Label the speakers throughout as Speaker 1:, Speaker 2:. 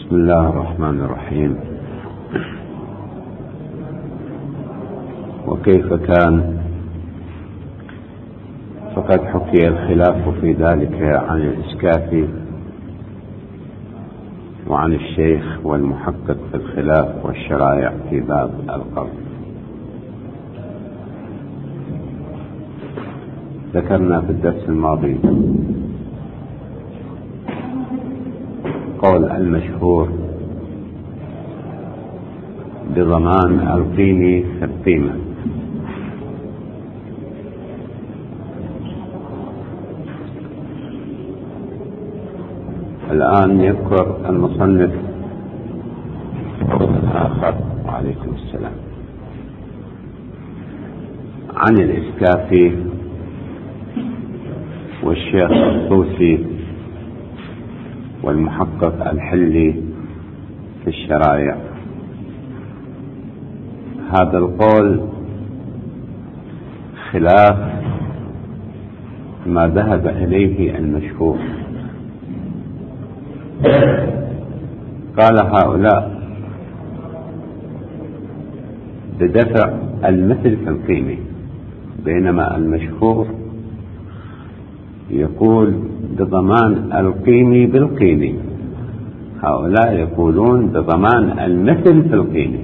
Speaker 1: بسم الله الرحمن الرحيم. وكيف كان؟ فقد حكي الخلاف في ذلك عن الإسكافي وعن الشيخ والمحقق في الخلاف والشرائع في باب القرض. ذكرنا في الدرس الماضي قول المشهور بضمان القيمة في القيمة. الآن يذكر المصنف قول آخر وعليكم السلام عن الإسكافي والشيخ الطوسي والمحقق الحلي في الشرائع. هذا القول خلاف ما ذهب إليه المشهور. قال هؤلاء بدفع المثل في القيمة، بينما المشهور يقول بضمان القيمة بالقيمة. هؤلاء يقولون بضمان المثل في القيمة.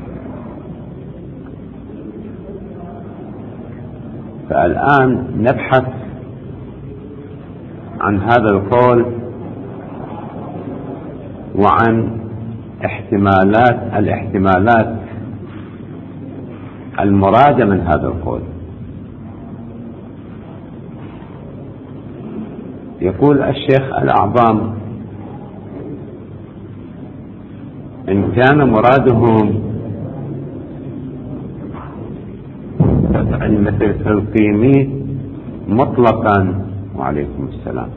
Speaker 1: فالآن نبحث عن هذا القول وعن الاحتمالات المرادة من هذا القول. يقول الشيخ الأعظم إن كان مرادهم دفع المثل في القيمة مطلقا، وعليكم السلام،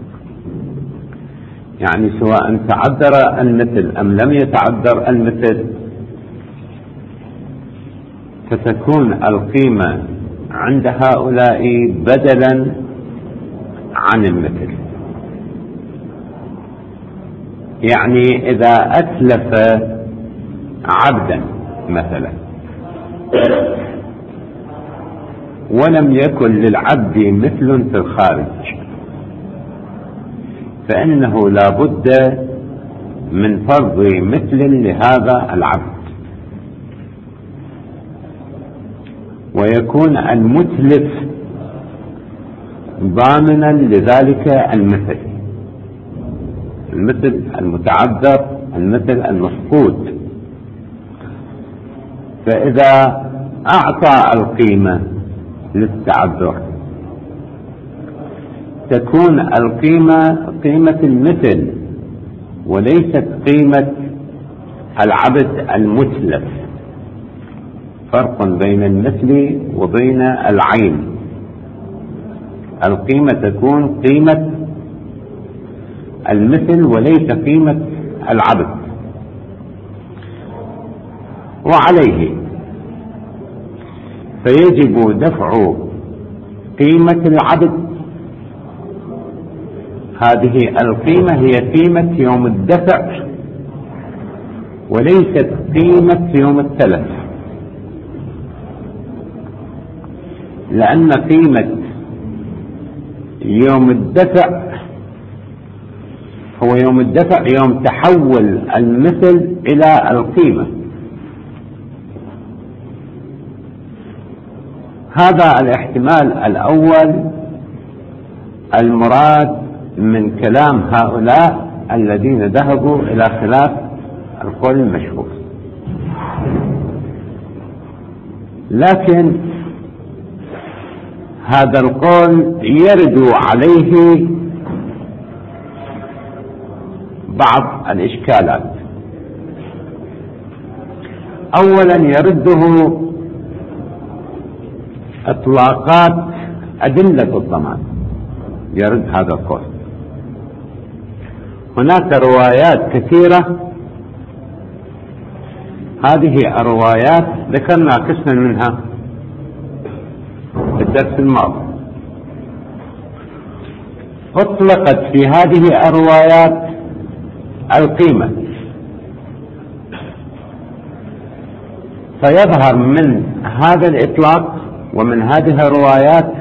Speaker 1: يعني سواء تعذر المثل أم لم يتعذر المثل، فتكون القيمة عند هؤلاء بدلا عن المثل. يعني إذا أتلف عبدا مثلا ولم يكن للعبد مثل في الخارج، فإنه لا بد من فرض مثل لهذا العبد، ويكون المتلف ضامنا لذلك المثل المتعذر، المثل المفقود. فإذا أعطى القيمة للتعذر تكون القيمة قيمة المثل وليست قيمة العبد المتلف. فرق بين المثل وبين العين. القيمة تكون قيمة المثل وليس قيمة العبد. وعليه فيجب دفع قيمة العبد. هذه القيمة هي قيمة يوم الدفع وليست قيمة يوم التلف، لأن قيمة يوم الدفع هو يوم الدفع يوم تحول المثل إلى القيمة. هذا الاحتمال الأول المراد من كلام هؤلاء الذين ذهبوا إلى خلاف القول المشهور. لكن هذا القول يرد عليه بعض الإشكالات. أولا يرده إطلاقات أدلة الضمان، يرد هذا القول. هناك روايات كثيرة، هذه الروايات ذكرنا قسما منها في الدرس الماضي. أطلقت في هذه الروايات القيمة فيظهر من هذا الإطلاق ومن هذه الروايات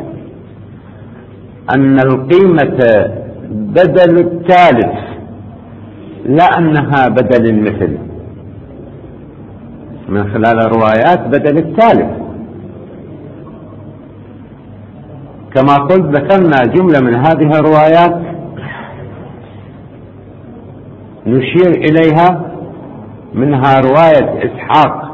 Speaker 1: أن القيمة بدل التالف لا أنها بدل المثل، من خلال الروايات بدل التالف. كما قلت ذكرنا جملة من هذه الروايات نشير إليها، منها رواية إسحاق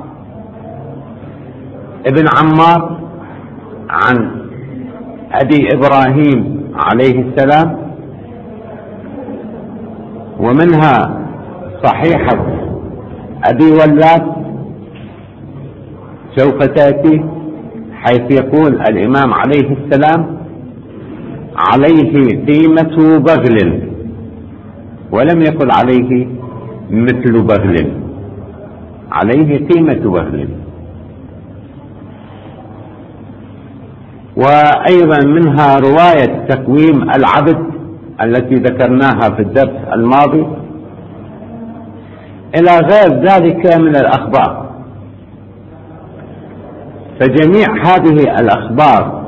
Speaker 1: ابن عمار عن أبي إبراهيم عليه السلام، ومنها صحيحة أبي ولاد سوف تأتي، حيث يقول الإمام عليه السلام: عليه قيمة بغل، ولم يقل عليه مثل بغل، عليه قيمة بغل. وأيضا منها رواية تقويم العبد التي ذكرناها في الدرس الماضي، إلى غير ذلك من الأخبار. فجميع هذه الأخبار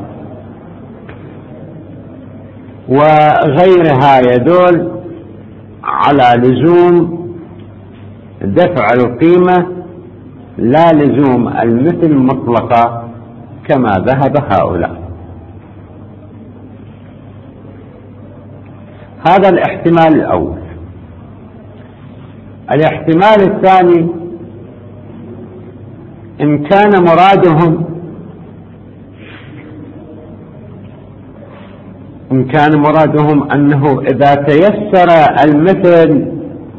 Speaker 1: وغيرها يدل على لزوم دفع القيمة لا لزوم المثل مطلقة كما ذهب هؤلاء. هذا الاحتمال الأول. الاحتمال الثاني: إن كان مرادهم أنه إذا تيسر المثل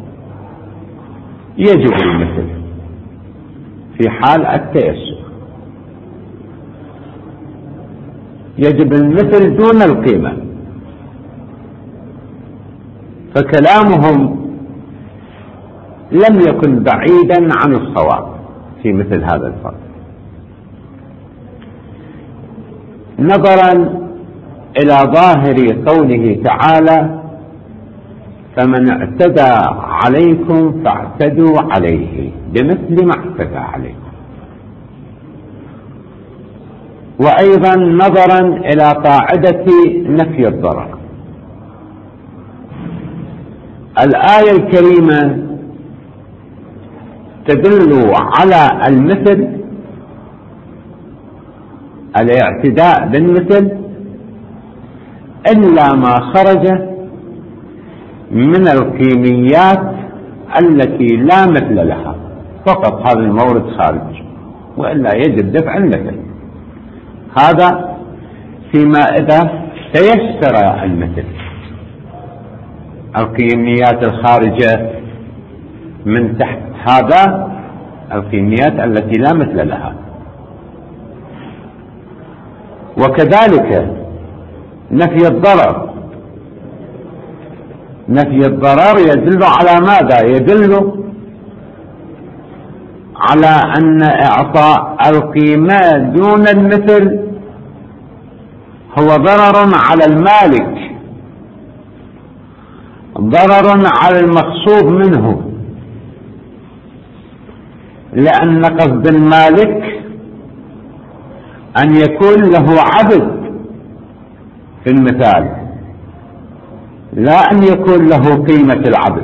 Speaker 1: يجب المثل في حال التيسر، يجب المثل دون القيمة، فكلامهم لم يكن بعيدا عن الصواب في مثل هذا الفرق، نظرا إلى ظاهر قوله تعالى: فمن اعتدى عليكم فاعتدوا عليه بمثل ما اعتدى عليكم. وأيضا نظرا إلى قاعدة نفي الضرر. الآية الكريمة تدل على المثل، الاعتداء بالمثل، إلا ما خرج من القيميات التي لا مثل لها، فقط هذا المورد خارج، وإلا يجب دفع المثل. هذا فيما إذا تيسر المثل. القيميات الخارجة من تحت هذا القيميات التي لا مثل لها. وكذلك نفي الضرر. نفي الضرر يدل على ماذا؟ يدل على أن إعطاء القيمة دون المثل هو ضرر على المالك، ضرر على المغصوب منه، لأن قصد المالك أن يكون له عبد في المثال، لا أن يكون له قيمة العبد،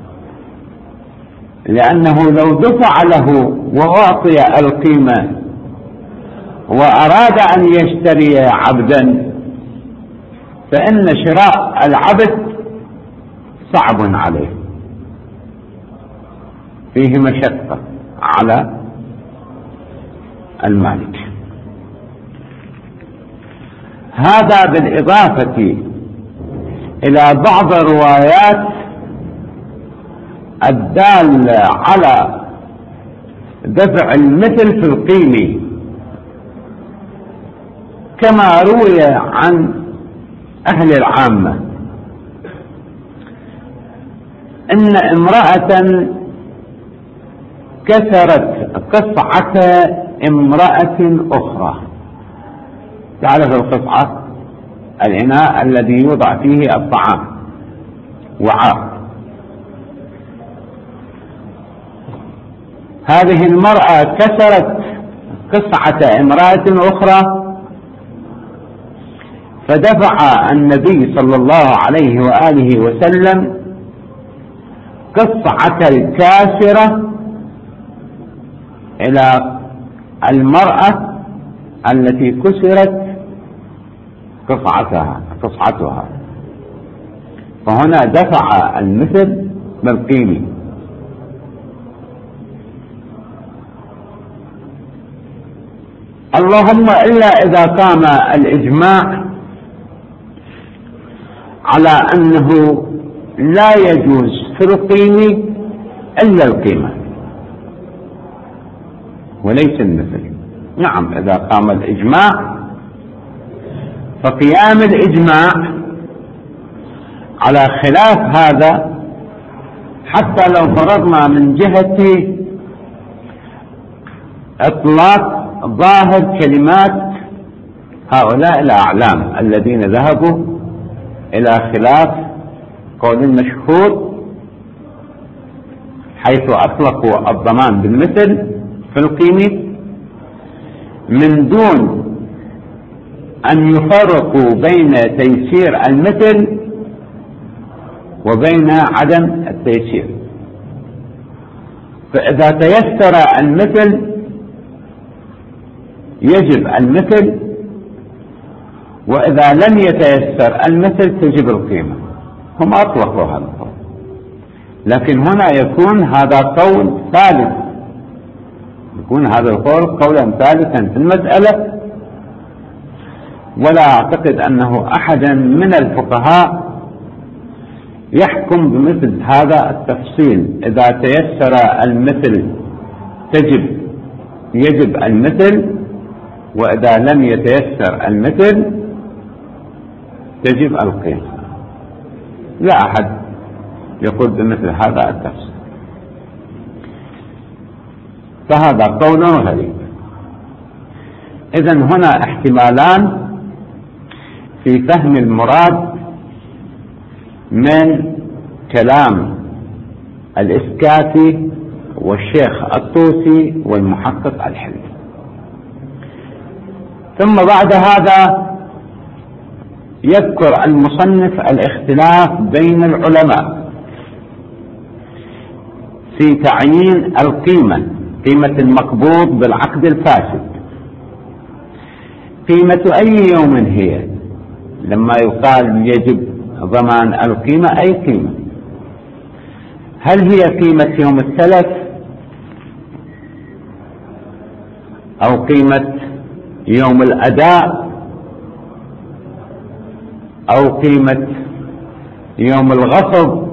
Speaker 1: لأنه لو دفع له وأعطي القيمة وأراد أن يشتري عبدا فإن شراء العبد صعب عليه، فيه مشقة على المالك. هذا بالإضافة إلى بعض الروايات الدالة على دفع المثل في القيمة، كما روي عن أهل العامة إن امرأة كسرت قصعة امرأة أخرى. تعرف القصعة؟ الإناء الذي يوضع فيه الطعام، وعاء. هذه المرأة كسرت قصعة امرأة أخرى، فدفع النبي صلى الله عليه وآله وسلم قصعة الكاسرة إلى المرأة التي كسرت قصعتها، فهنا دفع المثل بالقيمة. اللهم إلا إذا قام الإجماع على أنه لا يجوز في القيمة إلا القيمة وليس المثل. نعم، إذا قام الإجماع فقيام الإجماع على خلاف هذا، حتى لو فرضنا من جهة إطلاق ظاهر كلمات هؤلاء الأعلام الذين ذهبوا إلى خلاف قول المشهور، حيث أطلقوا الضمان بالمثل في القيمة من دون أن يفرقوا بين تيسير المثل وبين عدم التيسير. فإذا تيسر المثل يجب المثل، وإذا لم يتيسر المثل تجب القيمة. هم أطلقوا هذا القول، لكن هنا يكون هذا قول ثالث، يكون هذا القول قولا ثالثا في المسألة، ولا أعتقد أنه أحدا من الفقهاء يحكم بمثل هذا التفصيل. إذا تيسر المثل يجب المثل، وإذا لم يتيسر المثل تجب القيمة. لا أحد يقول بمثل هذا التفصيل، فهذا قول غريب. إذن هنا احتمالان في فهم المراد من كلام الإسكافي والشيخ الطوسي والمحقق الحلي. ثم بعد هذا يذكر المصنف الاختلاف بين العلماء في تعيين القيمة، قيمة المقبوض بالعقد الفاسد. قيمة أي يوم هي؟ لما يقال يجب ضمان القيمة، أي قيمة؟ هل هي قيمة يوم التلف، أو قيمة يوم الأداء، أو قيمة يوم الغصب،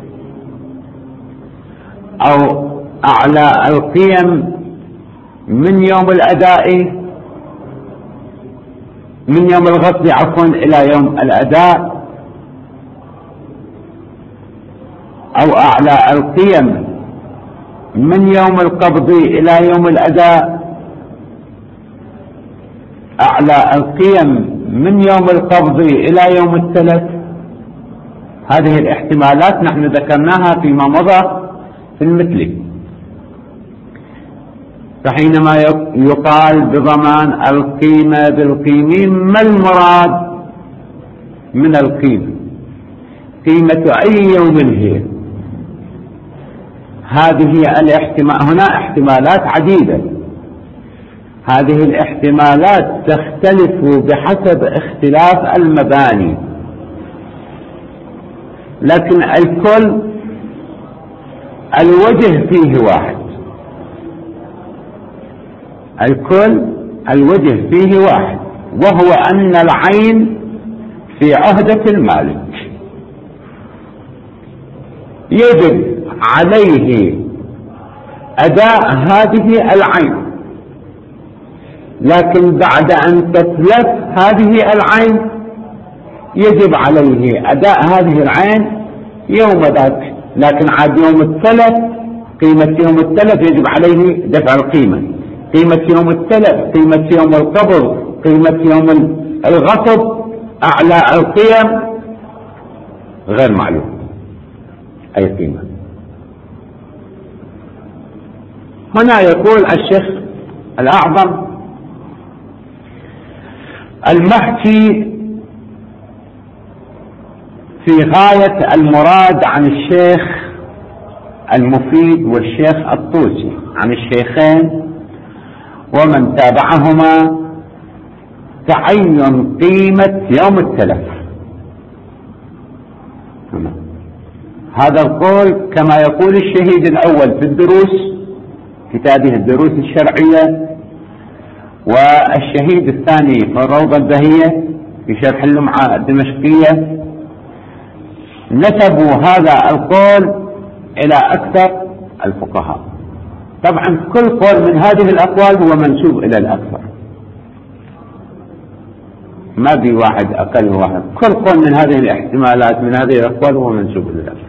Speaker 1: أو أعلى القيم من يوم الأداء، من يوم الغصب عفوا إلى يوم الأداء، أو أعلى القيم من يوم القبض إلى يوم الأداء، أعلى القيم من يوم القبض إلى يوم التلف. هذه الاحتمالات نحن ذكرناها فيما مضى في المثل. فحينما يقال بضمان القيمة بالقيمة، ما المراد من القيمة؟ قيمة أي يوم هي؟ هذه الاحتمال، هنا احتمالات عديدة، هذه الاحتمالات تختلف بحسب اختلاف المباني، لكن الكل الوجه فيه واحد، الكل الوجه فيه واحد، وهو أن العين في عهدة المالك، يجب عليه أداء هذه العين، لكن بعد أن تتلف هذه العين يجب عليه أداء هذه العين يوم ذاك، لكن عاد يوم التلف، قيمة يوم التلف يجب عليه دفع القيمة، قيمة يوم التلف، قيمة يوم القبض، قيمة يوم الغصب، أعلى القيم غير معلوم أي قيمة. هنا يقول الشيخ الأعظم المحكي في غاية المراد عن الشيخ المفيد والشيخ الطوسي، عن الشيخين ومن تابعهما، تعين قيمة يوم التلف. هذا القول كما يقول الشهيد الأول في الدروس، كتابه الدروس الشرعية، والشهيد الثاني في الروضة البهية في شرح اللمعة الدمشقية، نسبوا هذا القول إلى أكثر الفقهاء. طبعا كل قول من هذه الأقوال هو منسوب إلى الأكثر، ما في واحد أقل واحد، كل قول من هذه الاحتمالات من هذه الأقوال هو منسوب إلى الأكثر.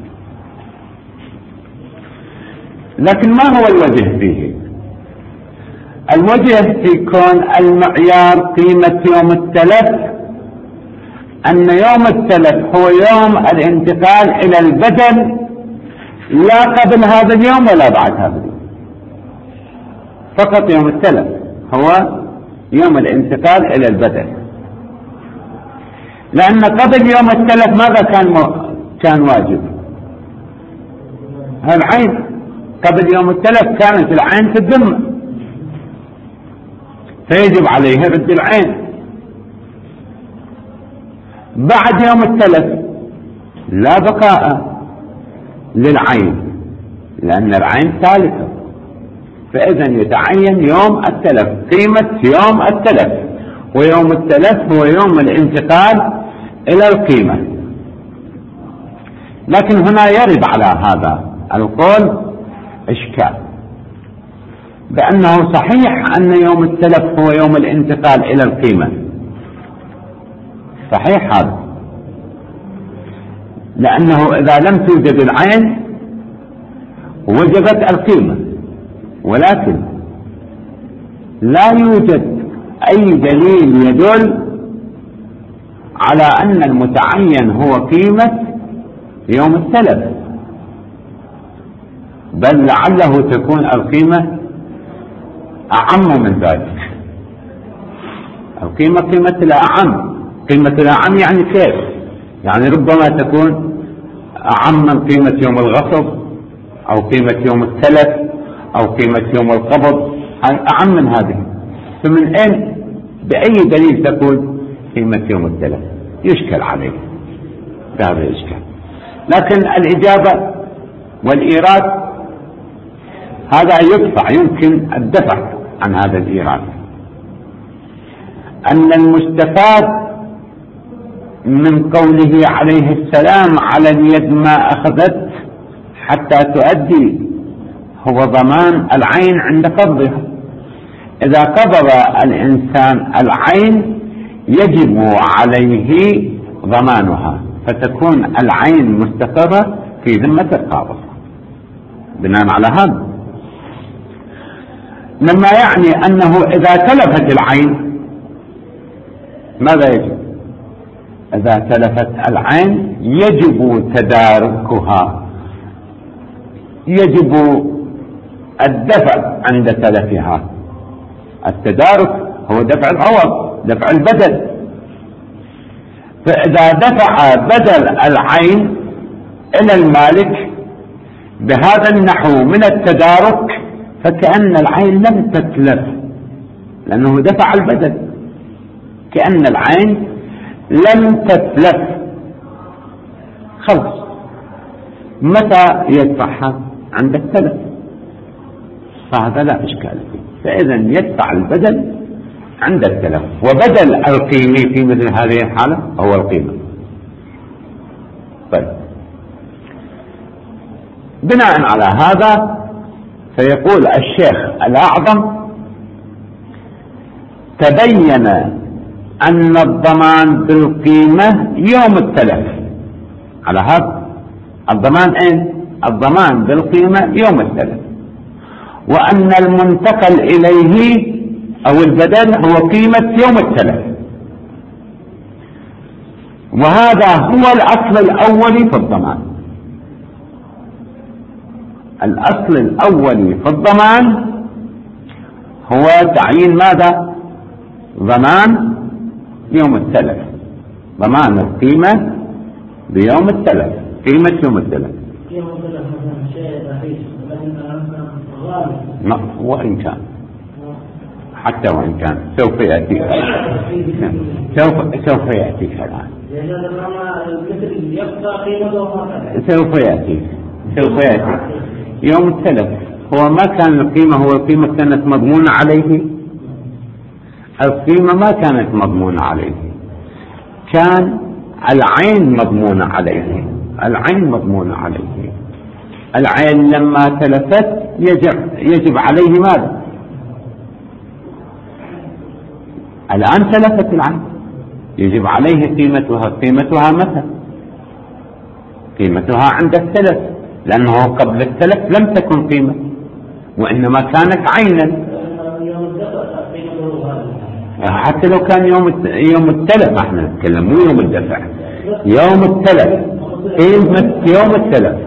Speaker 1: لكن ما هو الوجه فيه؟ الوجه في كون المعيار قيمة يوم التلف أن يوم التلف هو يوم الانتقال إلى البدن، لا قبل هذا اليوم ولا بعد هذا اليوم، فقط يوم التلف هو يوم الانتقال إلى البدن. لأن قبل يوم التلف ماذا كان واجب؟ العين. قبل يوم التلف كانت العين في الذمة، فيجب عليه رد العين. بعد يوم التلف لا بقاء للعين، لأن العين ثالثة، فإذا يتعين يوم التلف، قيمة يوم التلف، ويوم التلف هو يوم الانتقال إلى القيمة. لكن هنا يرد على هذا القول إشكال، بأنه صحيح أن يوم التلف هو يوم الانتقال إلى القيمة، صحيح هذا، لأنه إذا لم توجد العين وجبت القيمة، ولكن لا يوجد أي دليل يدل على أن المتعين هو قيمة يوم التلف، بل لعله تكون القيمة أعم من ذلك. القيمة قيمة الأعم، قيمة الأعم يعني كيف؟ يعني ربما تكون أعم من قيمة يوم الغصب أو قيمة يوم التلف أو قيمة يوم القبض، أعم من هذه. فمن أين بأي دليل تكون قيمة يوم التلف؟ يشكل عليه هذا الإشكال. لكن الإجابة والإيراد هذا يدفع، يمكن الدفع عن هذا الإيراد، أن المستفاد من قوله عليه السلام على اليد ما أخذت حتى تؤدي هو ضمان العين عند قبضها. إذا قبض الإنسان العين يجب عليه ضمانها، فتكون العين مستقرة في ذمة القابض بناء على هذا، مما يعني أنه إذا تلفت العين ماذا يجب؟ إذا تلفت العين يجب تداركها، يجب الدفع عند تلفها. التدارك هو دفع العوض، دفع البدل. فإذا دفع بدل العين إلى المالك بهذا النحو من التدارك فكأن العين لم تتلف، لأنه دفع البدل، كأن العين لم تتلف. خلص، متى يدفعها؟ عند التلف، فهذا لا إشكال فيه. فإذا يدفع البدل عند التلف، وبدل القيمة في مثل هذه الحالة هو القيمة. طيب، بناء على هذا فيقول الشيخ الأعظم: تبين أن الضمان بالقيمة يوم التلف. على هذا الضمان أين؟ الضمان بالقيمة يوم التلف، وأن المنتقل إليه أو البدل هو قيمة يوم التلف. وهذا هو الأصل الأولي في الضمان. الأصل الأولي في الضمان هو تعيين ماذا؟ ضمان يوم التلف، ضمان القيمة بيوم التلف، قيمة يوم التلف.
Speaker 2: يوم التلف مثلا شيء رخيص لكن غالي،
Speaker 1: وإن كان حتى وإن كان سوف يأتيك سوف يأتيك الآن، سوف يأتيك يوم التلف. هو ما كان القيمة، هو القيمة كانت مضمونة عليه، القيمة ما كانت مضمونة عليه، كان العين مضمونة عليه، العين مضمونة عليه. العين لما تلفت يجب عليه ماذا؟ الآن تلفت العين، يجب عليه قيمتها. قيمتها متى؟ قيمتها عند التلف، لأنه قبل التلف لم تكن قيمة وإنما كانت عينا. حتى لو كان يوم التلف، احنا نتكلم مو يوم الدفع، يوم التلف، قيمة يوم التلف.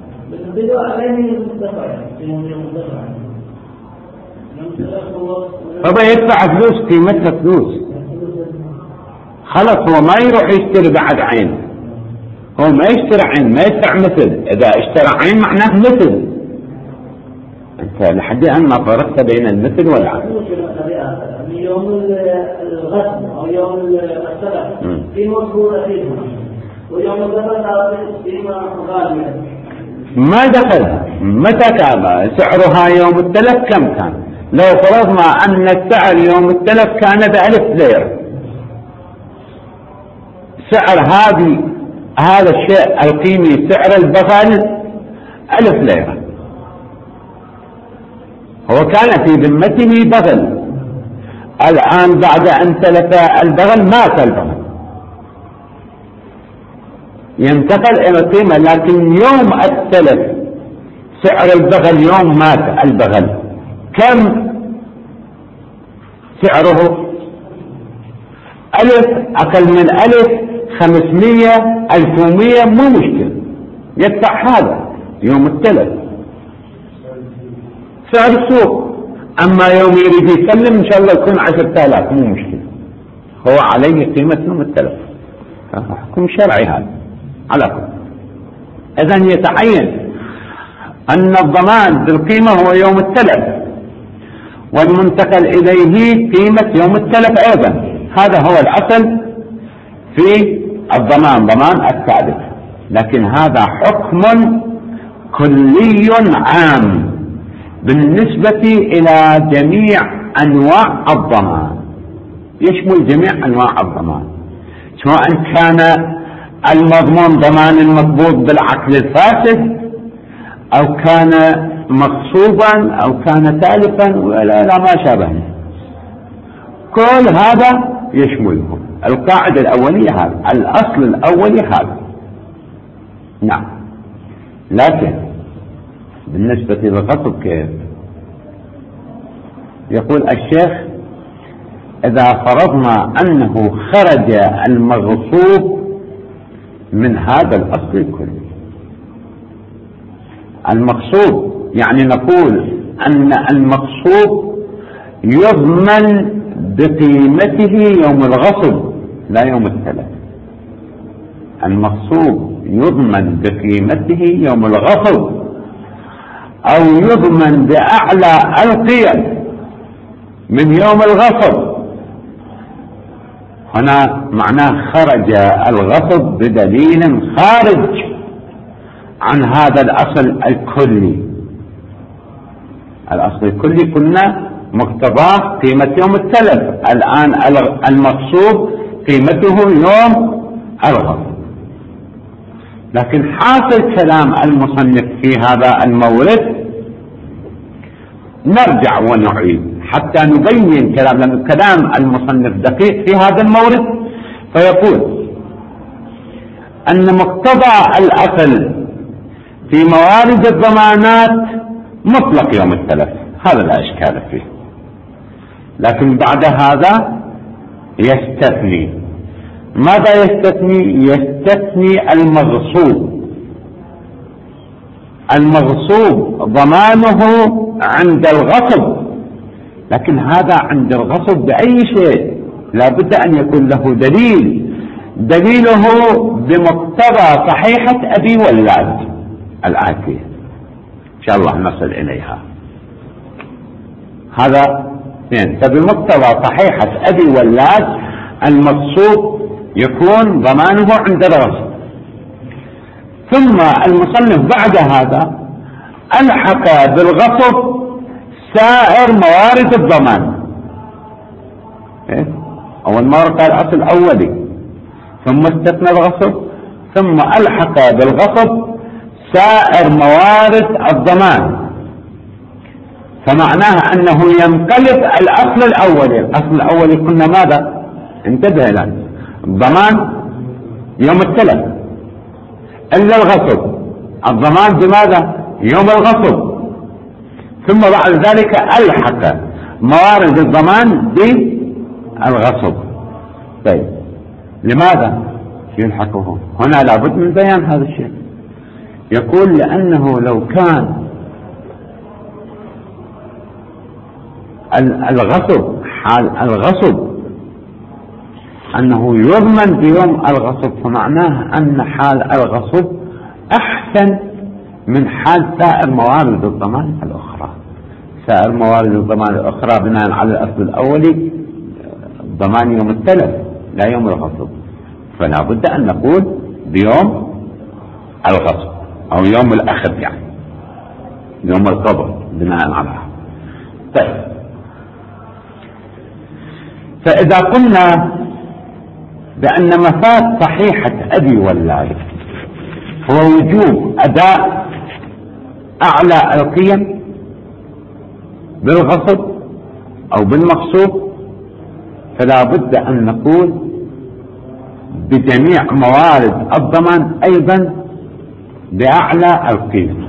Speaker 1: فبا يدفع فلوس، قيمتها فلوس، خلص هو ما يروح يشتري بعد عين، هو ما يشتري عين، ما يدفع مثل. إذا اشترى عين معناه مثل، أنت لحد الآن ما فرقت بين المثل والعين.
Speaker 2: يوم الغسل أو يوم السبت في مصبورة فيه، ويوم الغسل فيما غالية
Speaker 1: ما دخلها. متى كان سعرها يوم التلف؟ كم كان؟ لو فرضنا أن السعر يوم التلف كان ب1000 ليرة، سعر هذا الشيء القيمي، سعر البغل 1000 ليرة. هو كان في ذمته بغل، الآن بعد أن تلف البغل مات البغل، ينتقل إلى القيمة. لكن يوم التلف سعر البغل يوم مات البغل كم سعره؟ 1000، أقل من 1000، 500، 1100 مو مشكلة، يدفع هذا يوم التلف سعر السوق. أما يوم يريد يسلم إن شاء الله يكون 10,000 مو مشكلة، هو عليه قيمة يوم التلف، حكم شرعي هذا على كل. إذن يتعين أن الضمان بالقيمة هو يوم التلف، والمنتقل إليه قيمة يوم التلف أيضا. هذا هو الأصل في الضمان، ضمان التالف. لكن هذا حكم كلي عام بالنسبة إلى جميع أنواع الضمان، يشمل جميع أنواع الضمان، سواء كان المضمون ضمان المقبوض بالعقل الفاسد، أو كان مغصوبا، أو كان تالفا، ولا ما شابه. كل هذا يشمله القاعدة الأولية، هذا الأصل الأولي هذا. نعم. لكن بالنسبة للغصب كيف؟ يقول الشيخ: إذا فرضنا أنه خرج المغصوب من هذا الأصل الكلي. المغصوب يعني نقول أن المغصوب يضمن بقيمته يوم الغصب لا يوم التلف. المغصوب يضمن بقيمته يوم الغصب، أو يضمن بأعلى القيم من يوم الغصب. هنا معناه خرج الغصب بدليل خارج عن هذا الأصل الكلي. الأصل الكلي كنا مقتضاه قيمة يوم التلف، الآن المغصوب قيمته يوم الغصب. لكن حاصل كلام المصنف في هذا المورد، نرجع ونعيد حتى نبين كلام، لأن كلام المصنف دقيق في هذا المورد. فيقول أن مقتضى الأصل في موارد الضمانات مطلق يوم التلف، هذا لا إشكال فيه. لكن بعد هذا يستثني. ماذا يستثني؟ يستثني المغصوب. المغصوب ضمانه عند الغصب، لكن هذا عند الغصب بأي شيء، لا بد أن يكون له دليل، دليله بمقتضى صحيحة أبي ولاد الآتية إن شاء الله نصل إليها. هذا اثنين. فبمقتضى صحيحة أبي ولاد المقصود يكون ضمانه عند الغصب. ثم المصنف بعد هذا ألحق بالغصب سائر موارد الضمان. أول مرة قال أصل أولي ثم استثنى الغصب، ثم ألحق بالغصب سائر موارد الضمان، فمعناها أنه ينقلب الأصل الأولي. الأصل الأولي قلنا ماذا؟ انتبه الآن، الضمان يوم التلف إلا الغصب، الضمان بماذا؟ يوم الغصب. ثم بعد ذلك ألحق موارد الضمان بالغصب. طيب لماذا يلحقه؟ هنا لابد من بيان هذا الشيء. يقول لأنه لو كان الغصب حال الغصب أنه يضمن بيوم الغصب، فمعناه أن حال الغصب أحسن من حال سائر موارد الضمان الأخرى. سائر موارد الضمان الأخرى بناء على الأصل الأولي ضمان يوم التلف لا يوم الغصب، فلا بد أن نقول بيوم الغصب أو يوم الأخذ، يعني يوم القبض بناء على. طيب فإذا قلنا بأن مفاد صحيحة أبي ولاد هو وجوب أداء أعلى القيم بالغصب أو بالمغصوب، فلا بد أن نقول بجميع موارد الضمان أيضا بأعلى القيم،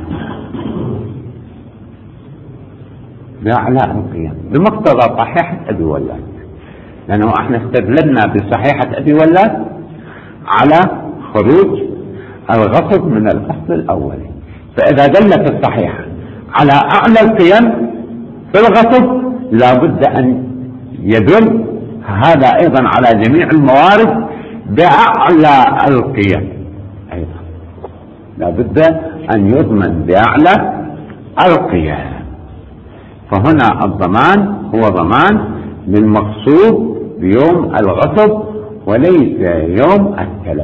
Speaker 1: بأعلى القيم بمقتضى صحيحة أبي ولاد، لأنه احنا استدللنا بصحيحة أبي ولاد على خروج الغصب من الأصل الأولي. فإذا دلت الصحيحة على أعلى القيم في الغصب لا بد أن يدل هذا أيضا على جميع الموارد بأعلى القيم أيضا، لا بد أن يضمن بأعلى القيم. فهنا الضمان هو ضمان للمقصود بيوم الغصب وليس يوم التلف.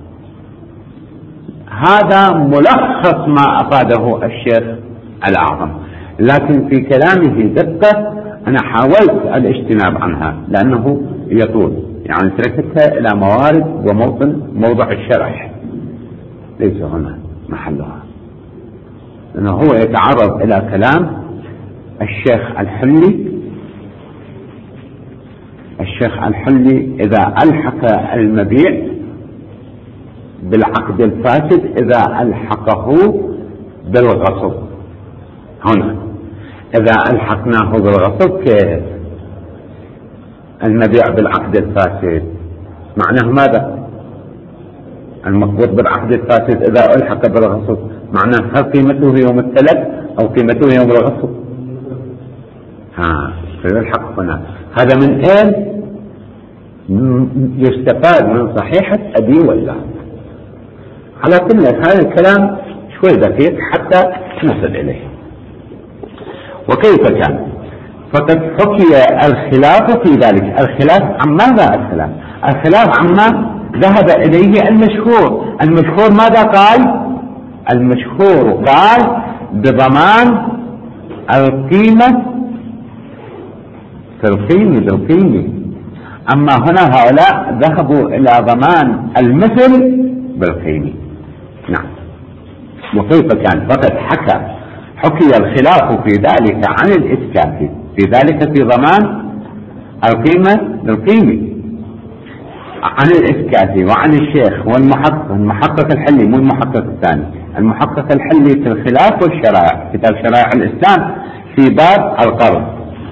Speaker 1: هذا ملخص ما أفاده الشيخ الأعظم، لكن في كلامه دقة أنا حاولت الاجتناب عنها لأنه يطول، يعني تركتها إلى موارد وموضع الشرح ليس هنا محلها، لأنه هو يتعرض إلى كلام الشيخ الحلي. الشيخ الحلي إذا ألحق المبيع بالعقد الفاسد إذا ألحقه بالغصب، هنا إذا ألحقناه بالغصب كيف؟ المبيع بالعقد الفاسد معناه ماذا؟ المقبوض بالعقد الفاسد إذا ألحق بالغصب معناه هل قيمته يوم التلف أو قيمته يوم الغصب؟ فيلحق هنا. هذا من أين يستفاد من صحيحة أبي ولاد؟ على كل هذا الكلام شوي دقيق حتى نصل إليه. وكيف كان؟ فقد حكي الخلاف في ذلك. الخلاف عن ماذا الخلاف؟ الخلاف عما ذهب إليه المشهور. المشهور ماذا قال؟ المشهور قال بضمان القيمة في القيمة بالقيمة، أما هنا هؤلاء ذهبوا إلى ضمان المثل بالقيمة. نعم. وكيف كان؟ فقد حكي الخلاف في ذلك عن الإسكافي، في ذلك في ضمان القيمة بالقيمة عن الإسكافي وعن الشيخ والمحقق الحلي، مو المحقق الثاني، المحقق الحلي في الخلاف والشرائع، كتاب شرائع الإسلام في باب القرض.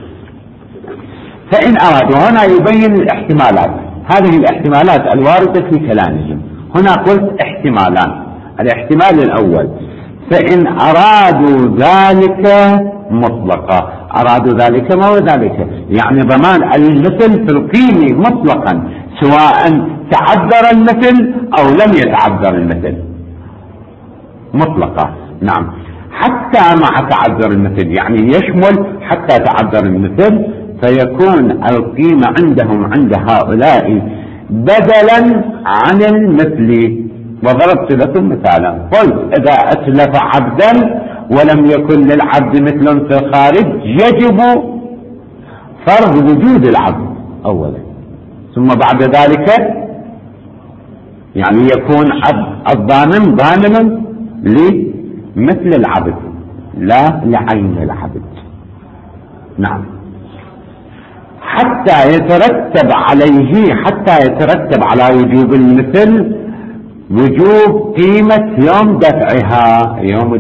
Speaker 1: فإن أرادوا هنا يبين الاحتمالات، هذه الاحتمالات الواردة في كلامهم. هنا قلت احتمالان. الاحتمال الأول فإن أرادوا ذلك مطلقا أرادوا ذلك ما هو ذلك، يعني ضمان المثل في القيمة مطلقا سواء تعذر المثل أو لم يتعذر المثل مطلقا. نعم، حتى مع تعذر المثل، يعني يشمل حتى تعذر المثل، فيكون القيمة عندهم عند هؤلاء بدلا عن المثل. وضربت لكم مثالا، قلت إذا أتلف عبدا ولم يكن للعبد مثل في الخارج يجب فرض وجود العبد أولا، ثم بعد ذلك يعني يكون الضامن ضامنا لمثل العبد لا لعين العبد. نعم، حتى يترتب على وجوب المثل وجوب قيمة يوم دفعها،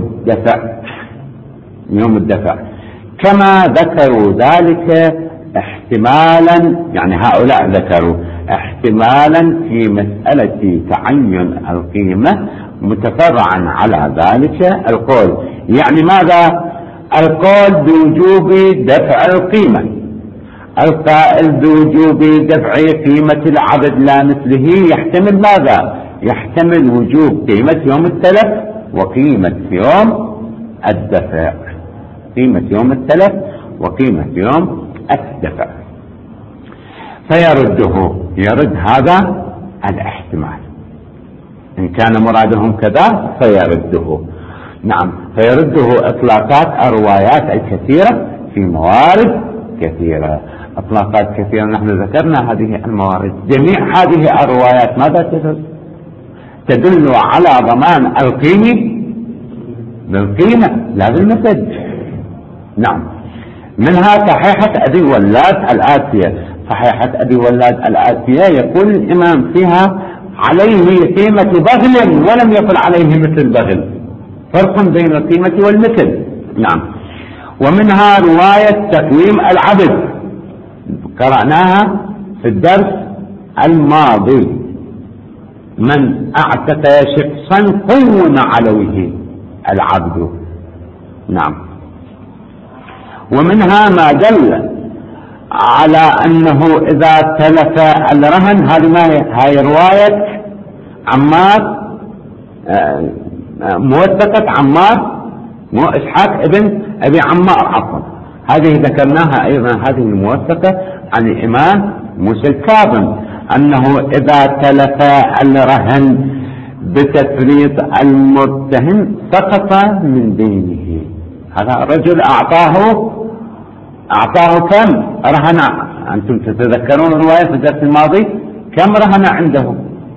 Speaker 1: يوم الدفع كما ذكروا ذلك احتمالا، يعني هؤلاء ذكروا احتمالا في مسألة تعين القيمة متفرعا على ذلك القول. يعني ماذا؟ القول بوجوب دفع القيمة، القائل بوجوب دفع قيمة العبد لا مثله يحتمل ماذا؟ يحتمل وجوب قيمة يوم التلف وقيمة يوم الدفع، قيمة يوم التلف وقيمة يوم الدفع، يرد هذا الاحتمال إن كان مرادهم كذا فيرده. نعم، فيرده إطلاقات الروايات الكثيرة في موارد كثيرة، إطلاقات كثيرة نحن ذكرنا هذه الموارد. جميع هذه الروايات ماذا تدل على ضمان القيمة بالقيمة لا بالمثل. نعم، منها صحيحة أبي ولاد الآتية. صحيحة أبي ولاد الآتية يقول الإمام فيها عليه قيمة بغل ولم يقل عليه مثل بغل، فرق بين القيمة والمثل. نعم، ومنها رواية تقويم العبد قرأناها في الدرس الماضي، من اعتق شخصا قوم عليه العبد. نعم، ومنها ما دل على انه اذا تلف الرهن، هذه رواية عمار موثقة عمار مو اسحاق ابن ابي عمار عفوا، هذه ذكرناها ايضا، هذه الموثقة عن الامام موسى الكاظم انه اذا تلف الرهن بتفريط المرتهن سقط من دينه. هذا الرجل اعطاه كم رهن؟ انتم تتذكرون الرواية في الدرس الماضي كم رهن عنده؟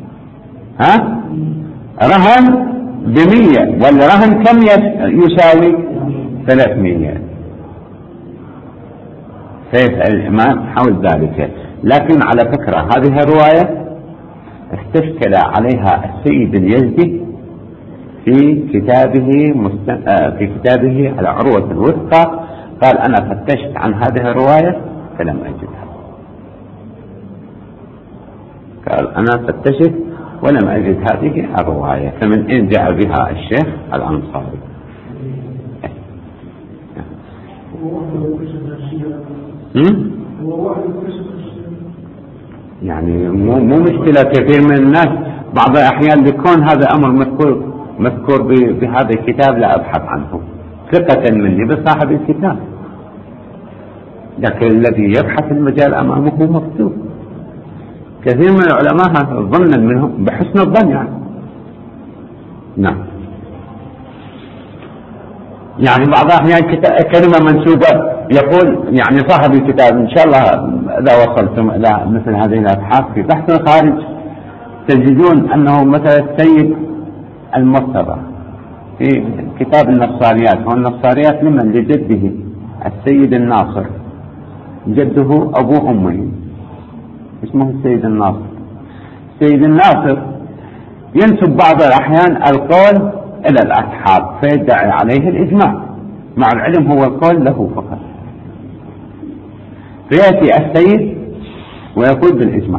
Speaker 1: رهن ب100، والرهن كم يساوي؟ 300. سيسأل الإمام حول ذلك. لكن على فكرة هذه الرواية استشكل عليها السيد اليزدي في كتابه العروة الوثقى، قال أنا فتشت عن هذه الرواية فلم أجدها، قال أنا فتشت ولم أجد هذه الرواية، فمن أين جاء بها الشيخ الأنصاري؟ يعني مو مشكلة، كثير من الناس بعض الأحيان يكون هذا أمر مذكور بهذا الكتاب لا أبحث عنه ثقة مني بصاحب الكتاب، لكن الذي يبحث المجال أمامه مكتوب. كثير من العلماء ظنا منهم بحسن الظن نعم، يعني بعض الأحيان كلمة منسوبة يقول يعني صاحب الكتاب إن شاء الله إذا وصلتم إلى مثل هذه الأبحاث في بحث الخارج تجدون أنه مثلا السيد المرتضى في كتاب النصاريات، والنصاريات لمن؟ لجده السيد الناصر، جده أبو أمه اسمه السيد الناصر. السيد الناصر ينسب بعض الأحيان القول إلى الأصحاب فيدعي عليه الإجماع، مع العلم هو القول له فقط، فيأتي السيد ويقول بالإجماع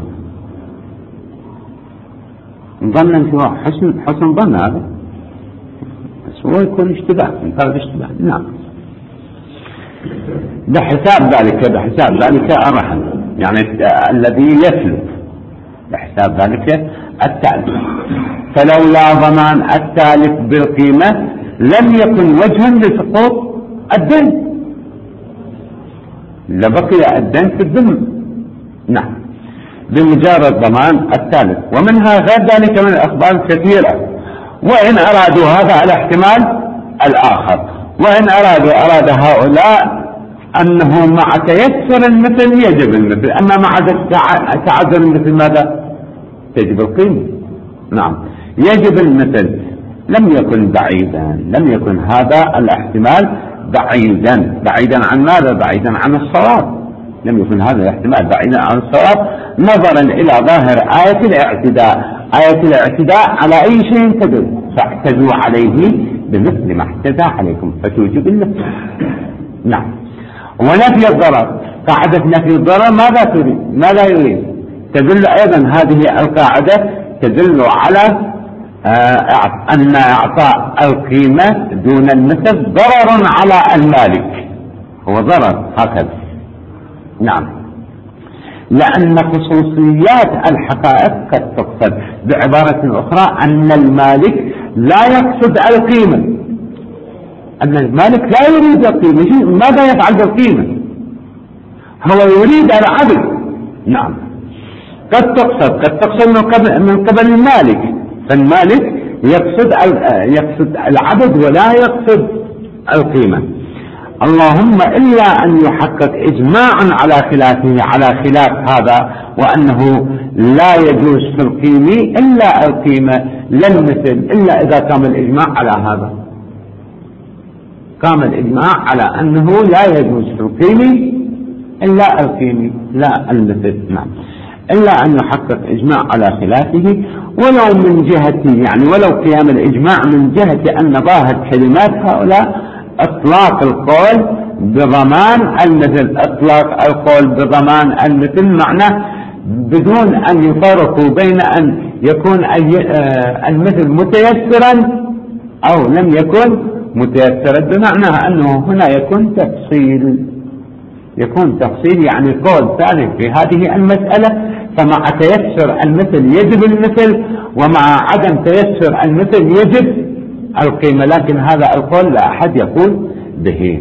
Speaker 1: ظنا سواء حسن ظن هذا، بس هو يكون اشتباه من باب الاشتباه. نعم. بحساب ذلك الرهن، يعني الذي يسلف بحساب ذلك التالف. فلولا ضمان التالف بالقيمة لم يكن وجها لسقوط الدين، لبقي الدين في الذمة. نعم، بمجرد ضمان التالف. ومنها غير ذلك من الأخبار الكثيرة. وإن أرادوا هذا الاحتمال الآخر، وإن أراد هؤلاء أنه مع تيسر المثل يجب المثل، أما مع تعذر المثل ماذا؟ تجب القيمة. نعم، يجب المثل. لم يكن بعيدا، لم يكن هذا الاحتمال بعيدا عن ماذا؟ بعيدا عن الصواب. لم يكن هذا الاحتمال بعيدا عن الصواب نظرا إلى ظاهر آية الاعتداء. آية الاعتداء على أي شيء تدل؟ فاعتدوا عليه بمثل ما اعتدى عليكم، فتوجب المثل. نعم. ونفي الضرر، قاعدة نفي الضرر ماذا تريد؟ ماذا يريد؟ تدل أيضا هذه القاعدة تدل على أن إعطاء القيمة دون المثل ضرر على المالك، هو ضرر هكذا. نعم، لأن خصوصيات الحقائق قد تقصد. بعبارة أخرى أن المالك لا يقصد القيمة، أن المالك لا يريد القيمة. ماذا يفعل بالقيمة؟ هو يريد العدل. نعم، قد تقصد من قبل المالك، فالمالك يقصد العدد ولا يقصد القيمة. اللهم إلا أن يحقق إجماعا على خلافه، على خلاف هذا، وأنه لا يجوز في القيمة إلا القيمة لا المثل، إلا إذا قام الإجماع على هذا، قام الإجماع على أنه لا يجوز في القيمة إلا القيمة لا المثل. نعم، إلا أن يحقق إجماع على خلافه، ولو من جهة يعني ولو قيام الإجماع من جهة أن ظاهر كلمات هؤلاء إطلاق القول بضمان المثل. إطلاق القول بضمان المثل معناه بدون أن يفرقوا بين أن يكون المثل متيسرا أو لم يكن متيسرا، بمعنى أنه هنا يكون تفصيل يعني قول ثالث في هذه المسألة. فمع تيسر المثل يجب المثل، ومع عدم تيسر المثل يجب القيمة، لكن هذا القول لا أحد يقول به.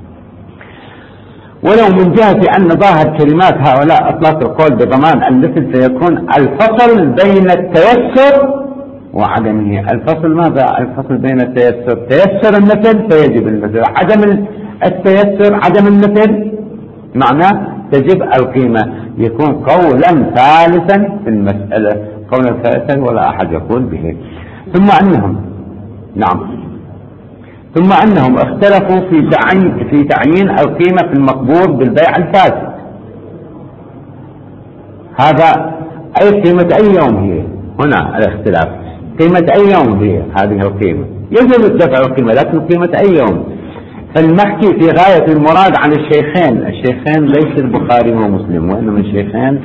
Speaker 1: ولو من جهة أن ظاهر كلمات هؤلاء أطلاق القول بضمان المثل، فيكون الفصل بين التيسر وعدمه. الفصل ماذا؟ الفصل بين التيسر، تيسر المثل فيجب المثل، عدم التيسر عدم المثل معناه تجب القيمة. يكون قولا ثالثا في المسألة، قولا ثالثا ولا أحد يقول به. ثم أنهم اختلفوا في تعيين القيمة في المقبوض بالبيع الفاسد. هذا أي قيمة أي يوم هي؟ هنا الاختلاف، قيمة أي يوم هي هذه القيمة؟ يجب الدفع القيمة، لكن قيمة أي يوم؟ فالمحكي في غاية المراد عن الشيخين ليس البخاري ومسلم، وإنما الشيخين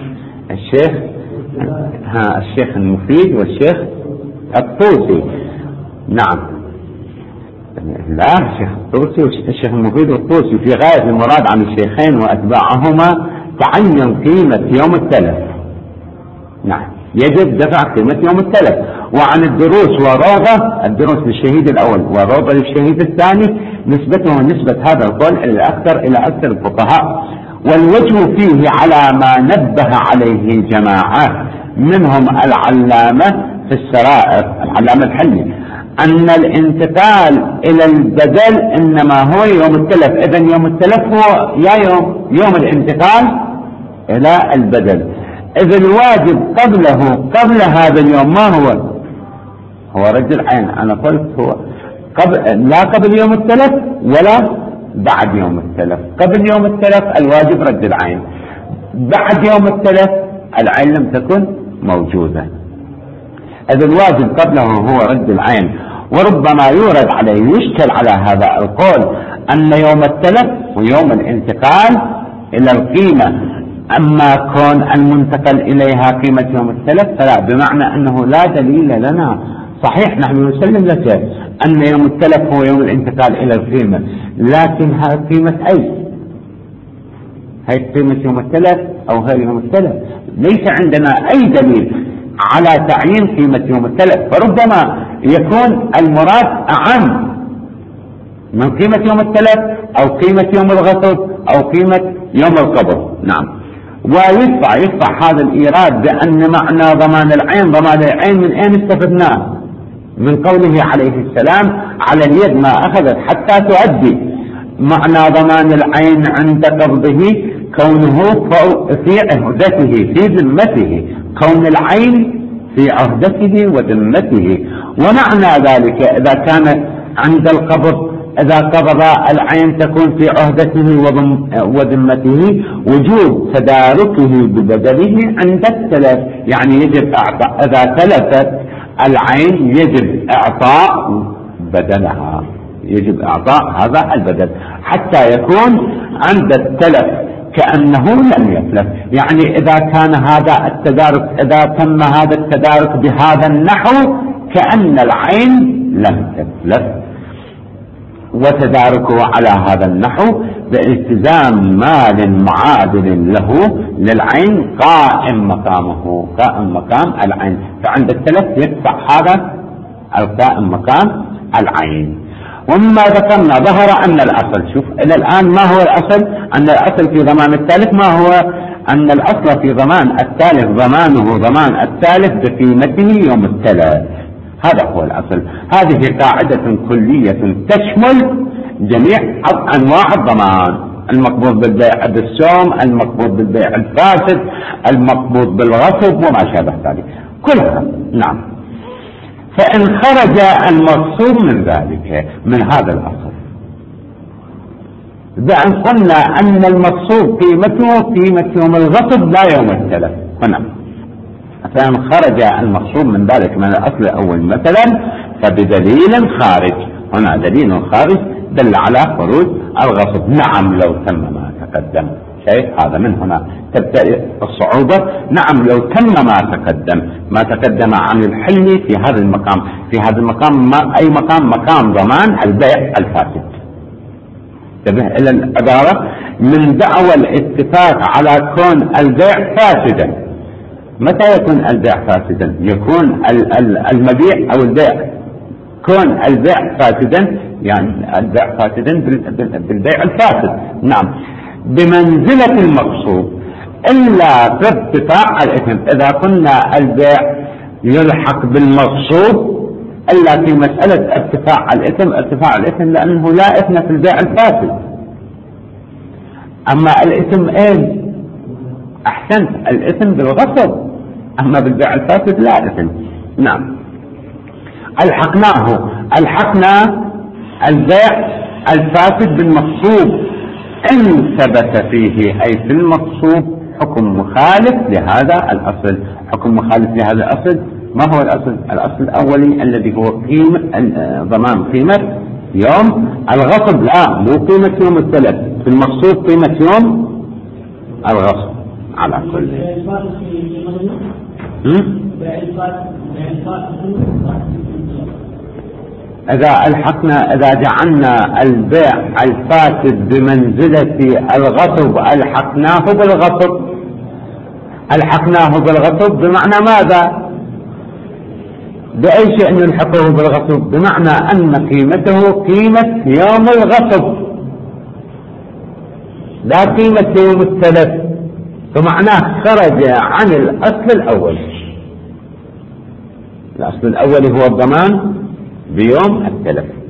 Speaker 1: الشيخ المفيد والشيخ الطوسي. نعم، لا، الشيخ الطوسي والشيخ المفيد والطوسي في غاية المراد عن الشيخين وأتباعهما تعين قيمة يوم التلف. نعم، يجب دفع قيمة يوم التلف. وعن الدروس وروضة، الدروس للشهيد الأول وروضة للشهيد الثاني، نسبة هذا القول إلى أكثر الفقهاء. والوجه فيه على ما نبه عليه جماعة منهم العلامة في السرائر، العلامة الحلي، أن الانتقال إلى البدل إنما هو يوم التلف. إذن يوم التلف هو يوم الانتقال إلى البدل. إذ الواجب قبل هذا اليوم ما هو رد العين. أنا قلت هو لا قبل يوم التلف ولا بعد يوم التلف. قبل يوم التلف الواجب رد العين، بعد يوم التلف العين لم تكن موجودة. إذ الواجب قبله هو رد العين. وربما يورد عليه يشكل على هذا القول أن يوم التلف ويوم الانتقال إلى القيمة، أما كون المنتقل إليها قيمة يوم التلف فلا، بمعنى أنه لا دليل لنا. صحيح نحن نسلم لك أن يوم التلف هو يوم الانتقال إلى القيمة، لكن هذه قيمة أي؟ هي قيمة يوم التلف أو غير يوم التلف. ليس عندنا أي دليل على تعيين قيمة يوم التلف، فربما يكون المراد أعم من قيمة يوم التلف أو قيمة يوم الغصب أو قيمة يوم القبض. نعم. ويدفع هذا الإيراد بأن معنى ضمان العين من أين استفدناه؟ من قوله عليه السلام على اليد ما أخذت حتى تؤدي. معنى ضمان العين عند قبضه كونه في عهدته في ذمته، كون العين في عهدته وذمته. ومعنى ذلك إذا كان عند القبض، إذا قبض العين تكون في عهدته وذمته، وجوب تداركه ببدله عند التلف. يعني يجب إعطاء، إذا تلفت العين يجب إعطاء بدلها، يجب إعطاء هذا البدل حتى يكون عند التلف كأنه لم يتلف. يعني إذا كان هذا التدارك، إذا تم هذا التدارك بهذا النحو كأن العين لم تتلف. وتداركه على هذا النحو بالتزام مال معادل له للعين قائم مقامه، قائم مقام العين. فعند التلف يدفع هذا القائم مقام العين. ومما ذكرنا ظهر أن الأصل، شوف إلى الآن ما هو الأصل؟ أن الأصل في ضمان التالف ما هو؟ أن الأصل في ضمان التالف ضمانه ضمان التالف بقيمته يوم التلف. هذا هو الأصل. هذه قاعدة كلية تشمل جميع أنواع الضمان: المقبوض بالبيع بالسوم، المقبوض بالبيع الفاسد، المقبوض بالغصب وما شابه ذلك كلها. نعم. فإن خرج المقصود من ذلك من هذا الأصل، بأن قلنا أن المقصود قيمته قيمة يوم الغصب لا يوم التلف هنا، فإن خرج المقصود من ذلك من الأصل الأول مثلا فبدليل خارج، هنا دليل خارج دل على خروج الغصب. نعم لو تم ما تقدم شيء، هذا من هنا تبدأ الصعوبة. نعم لو تم ما تقدم عن الحل في هذا المقام. في هذا المقام أي مقام؟ مقام ضمان البيع الفاسد. انتبه إلى العبارة: من دعوى الاتفاق على كون البيع فاسدا. متى يكون البيع فاسدا؟ يكون المبيع أو البيع، كون البيع فاسدا يعني البيع فاسدا بالبيع الفاسد. نعم. بمنزلة المقصود إلا بارتفاع الإثم. إذا قلنا البيع يلحق بالمقصود إلا في مسألة ارتفاع الإثم لأنه لا إثم في البيع الفاسد. أما الإثم إيه؟ أحسنت، الإثم بالغصب، أما بالبيع الفاسد لا إثم. نعم. ألحقنا البيع الفاسد بالمقصود إن ثبت فيه أي في المقصود حكم مخالف لهذا الأصل. حكم مخالف لهذا الأصل ما هو الأصل؟ الأصل الأولي الذي هو ضمان قيمة يوم الغصب، لا مو قيمة يوم التلف. في المقصود قيمة يوم الغصب على كل. إذا جعلنا البيع الفاسد بمنزلة الغصب ألحقناه بالغصب بمعنى ماذا؟ بأي شيء نلحقه بالغصب؟ بمعنى أن قيمته قيمة يوم الغصب لا قيمة يوم التلف، فمعناه خرج عن الأصل الأول. الأصل الأول هو الضمان بيوم التلف.